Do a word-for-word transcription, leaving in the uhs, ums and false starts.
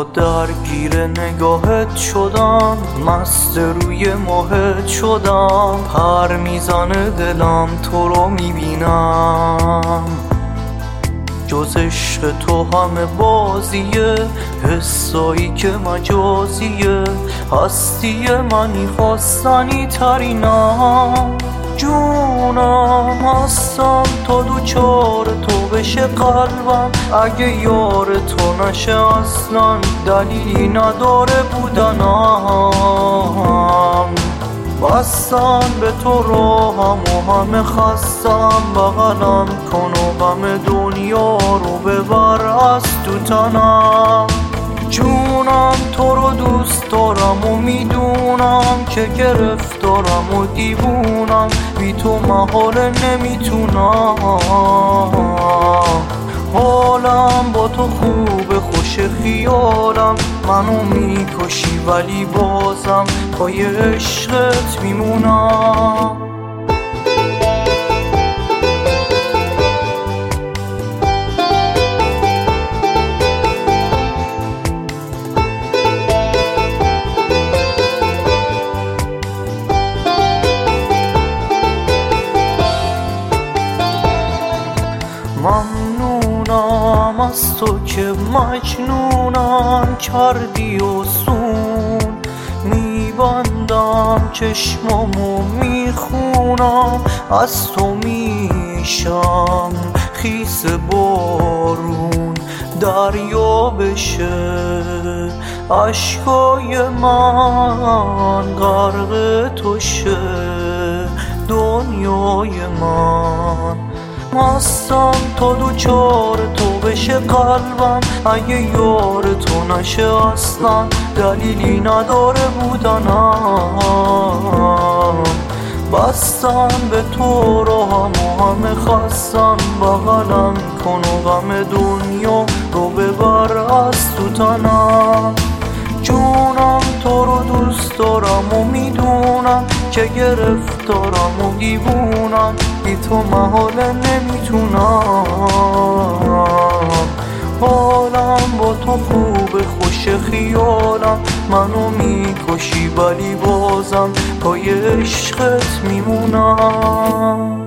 حالا درگیر نگاهت شدم، مست روی ماهت شدم، پر میزنه دلم تو رو میبینم. جز عشق تو همه بازیه، حسایی که مجازیه، هستی منی خواستنی ترینم. جونم هستم تا دوچار تو بشه قلبم، اگه یار تو نشه اصلا دلیلی نداره بودنم. بستن به تو راهم و همه خستم، بغلم کن و غم دنیا رو ببر از تو تنم. جونم تو رو دوست دارم و میدونم که گرفتارم و دیوونم، بی تو محاله نمیتونم. حالم با تو خوبه خوش خیالم، منو میکشی ولی بازم پای عشقت میمونم. ممنونم از تو که مجنونم کردی و سون، میبندم چشمامو میخونم، از تو میشم خیس بارون، دریا بشه عشقای من، غرق تو شه دنیای من. هستم تا دوچار تو بشه قلبم، اگه یار تو نشه اصلا دلیلی نداره بودنم. بستن به تو راهم و همه خستم، بغلم کن و غم دنیا رو ببر از تو تنم. جونم تو رو دوست دارم و میدونم که گرفتارم و دیوونم، بی تو محاله نمیتونم. حالم با تو خوبه خوش خیالم، منو میکشی ولی بازم پای عشقت میمونم.